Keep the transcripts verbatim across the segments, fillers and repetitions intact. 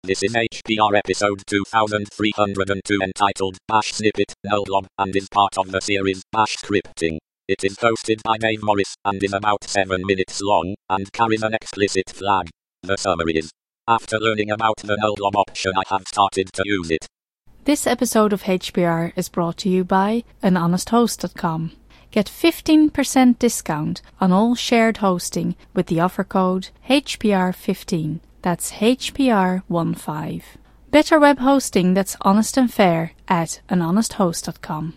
This is H P R episode two thousand three hundred two entitled Bash Snippet Nullglob and is part of the series Bash Scripting. It is hosted by Dave Morris and is about seven minutes long and carries an explicit flag. The summary is: after learning about the Nullglob option, I have started to use it. This episode of H P R is brought to you by an honest host dot com. Get fifteen percent discount on all shared hosting with the offer code H P R fifteen. That's H P R fifteen. Better web hosting that's honest and fair at an honest host dot com.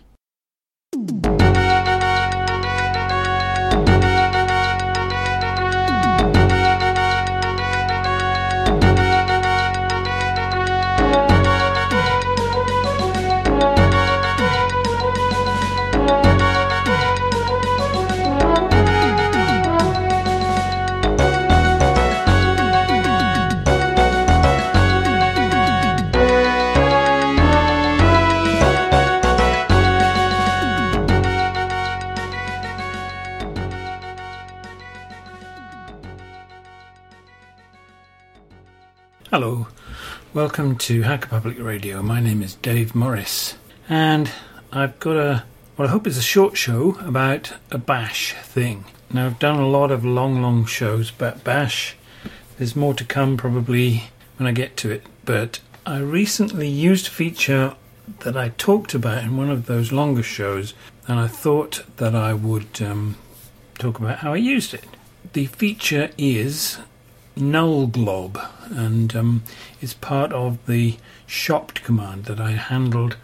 Hello, welcome to Hacker Public Radio. My name is Dave Morris, and I've got a, what I hope is a short show about a bash thing. Now, I've done a lot of long, long shows about bash. There's more to come probably when I get to it, but I recently used a feature that I talked about in one of those longer shows, and I thought that I would um, talk about how I used it. The feature is Nullglob, and um, it's part of the shopped command that I handled,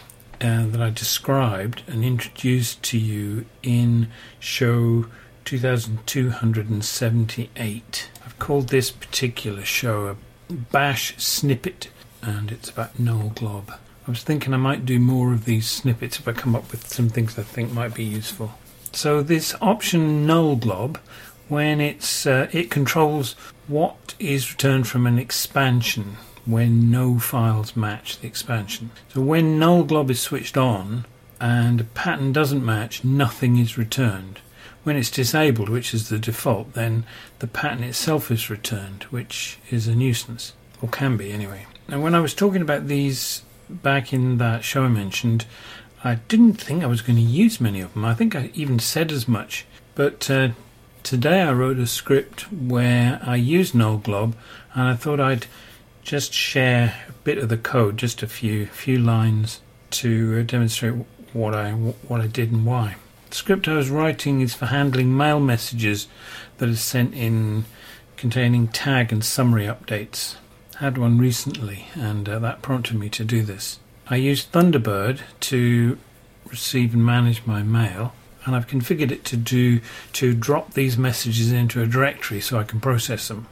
uh, that I described and introduced to you in show two thousand two hundred seventy-eight. I've called this particular show a bash snippet, and it's about Nullglob. I was thinking I might do more of these snippets if I come up with some things I think might be useful. So this option Nullglob, when it's uh, it controls what is returned from an expansion when no files match the expansion. So when Nullglob is switched on and a pattern doesn't match, nothing is returned. When it's disabled, which is the default, then the pattern itself is returned, which is a nuisance, or can be anyway. Now, when I was talking about these back in that show I mentioned, I didn't think I was going to use many of them. I think I even said as much, but uh, today I wrote a script where I used Nullglob, and I thought I'd just share a bit of the code, just a few few lines, to uh, demonstrate what I what I did and why. The script I was writing is for handling mail messages that are sent in containing tag and summary updates. I had one recently, and uh, that prompted me to do this. I used Thunderbird to receive and manage my mail, and I've configured it to do to drop these messages into a directory so I can process them.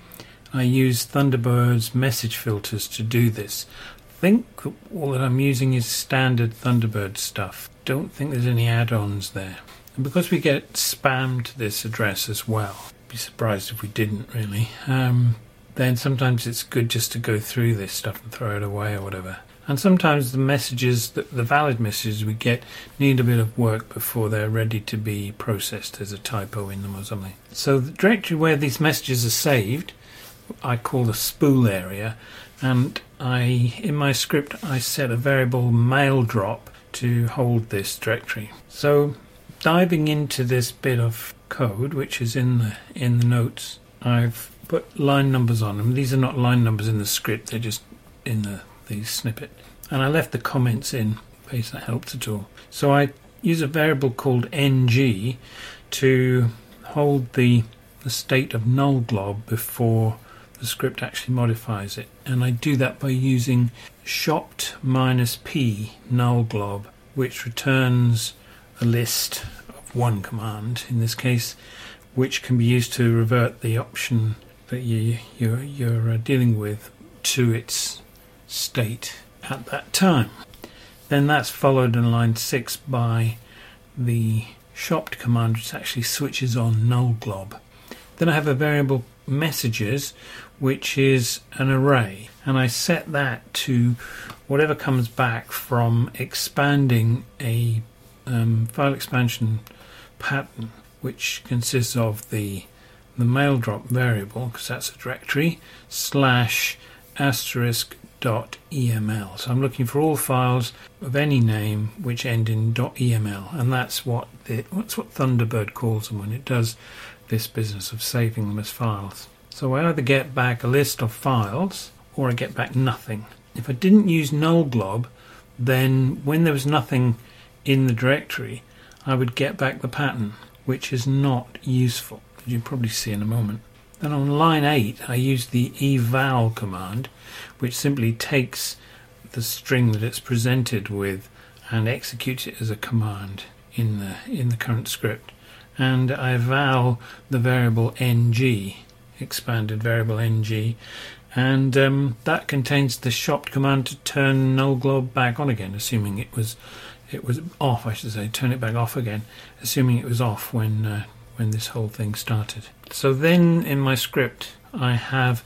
I use Thunderbird's message filters to do this. I think all that I'm using is standard Thunderbird stuff. Don't think there's any add-ons there. And because we get spam to this address as well, I'd be surprised if we didn't really, um, then sometimes it's good just to go through this stuff and throw it away or whatever. And sometimes the messages, the, the valid messages we get, need a bit of work before they're ready to be processed. There's a typo in them or something. So the directory where these messages are saved, I call the spool area, and I, in my script, I set a variable mail drop to hold this directory. So diving into this bit of code, which is in the in the notes, I've put line numbers on them. These are not line numbers in the script; they're just in the the snippet, and I left the comments in case that helps at all. So I use a variable called N G to hold the the state of Nullglob before the script actually modifies it, and I do that by using shopped minus p Nullglob, which returns a list of one command in this case, which can be used to revert the option that you you're, you're uh, dealing with to its state at that time. Then that's followed in line six by the shopped command, which actually switches on Nullglob. Then I have a variable messages, which is an array, and I set that to whatever comes back from expanding a um, file expansion pattern, which consists of the the mail drop variable, because that's a directory, slash asterisk dot E M L. So I'm looking for all files of any name which end in .eml, and that's what the, that's what Thunderbird calls them when it does this business of saving them as files. So I either get back a list of files or I get back nothing. If I didn't use nullglob, then when there was nothing in the directory, I would get back the pattern, which is not useful, as you'll probably see in a moment. Then on line eight, I use the eval command, which simply takes the string that it's presented with and executes it as a command in the in the current script. And I eval the variable ng, expanded variable ng, and um, that contains the shopt command to turn nullglob back on again, assuming it was it was off. I should say, turn it back off again, assuming it was off when uh, when this whole thing started. So then in my script I have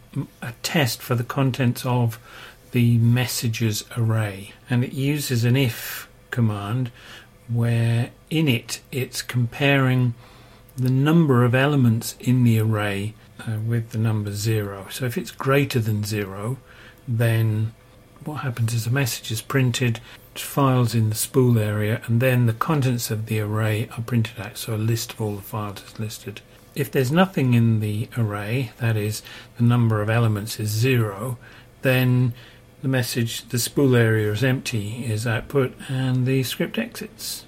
a test for the contents of the messages array, and it uses an if command where in it it's comparing the number of elements in the array uh, with the number zero. So if it's greater than zero, then what happens is a message is printed, files in the spool area, and then the contents of the array are printed out, so a list of all the files is listed. If there's nothing in the array, that is, the number of elements is zero, then the message, the spool area is empty, is output, and the script exits.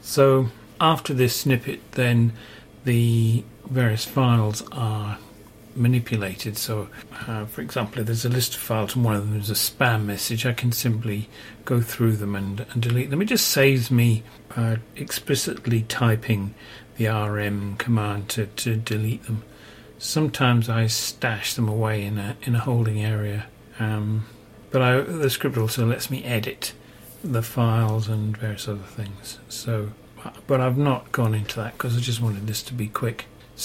So after this snippet, then the various files are manipulated. So uh, for example, if there's a list of files and one of them is a spam message, I can simply go through them and, and delete them. It just saves me uh, explicitly typing the R M command to, to delete them. Sometimes I stash them away in a in a holding area, um, but I, the script also lets me edit the files and various other things. So, but I've not gone into that because I just wanted this to be quick.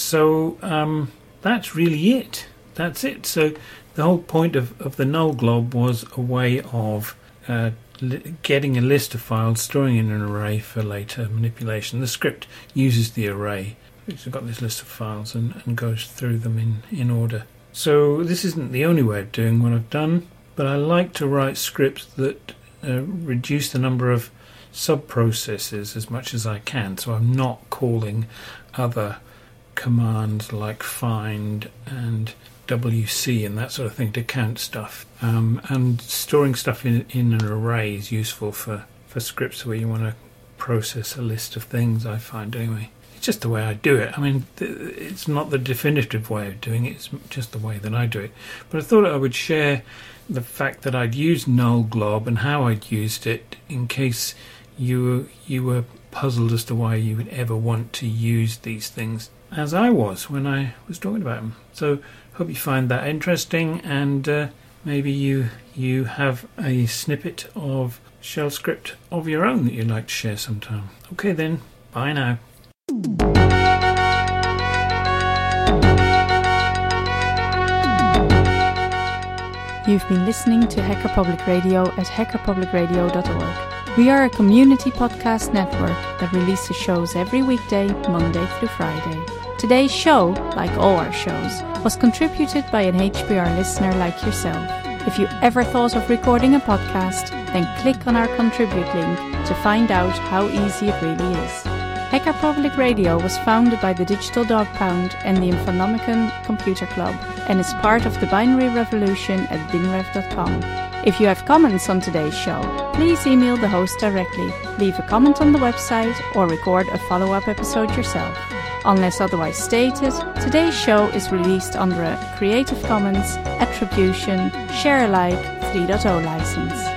So um, that's really it. That's it. So the whole point of, of the nullglob was a way of uh, li- getting a list of files, storing in an array for later manipulation. The script uses the array, which has got this list of files, and, and goes through them in, in order. So this isn't the only way of doing what I've done, but I like to write scripts that uh, reduce the number of sub-processes as much as I can, so I'm not calling other commands like find and W C and that sort of thing to count stuff. Um, and storing stuff in, in an array is useful for, for scripts where you want to process a list of things, I find anyway. It's just the way I do it. I mean, th- it's not the definitive way of doing it, it's just the way that I do it. But I thought I would share the fact that I'd used nullglob and how I'd used it in case you you were puzzled as to why you would ever want to use these things, as I was when I was talking about them. So hope you find that interesting, and uh, maybe you you have a snippet of shell script of your own that you'd like to share sometime. Okay then, bye now. You've been listening to Hacker Public Radio at hacker public radio dot org. We are a community podcast network that releases shows every weekday, Monday through Friday. Today's show, like all our shows, was contributed by an H P R listener like yourself. If you ever thought of recording a podcast, then click on our contribute link to find out how easy it really is. Hacker Public Radio was founded by the Digital Dog Pound and the Infonomicon Computer Club and is part of the Binary Revolution at binrev dot com. If you have comments on today's show, please email the host directly, leave a comment on the website, or record a follow-up episode yourself. Unless otherwise stated, today's show is released under a Creative Commons Attribution Share Alike three point oh license.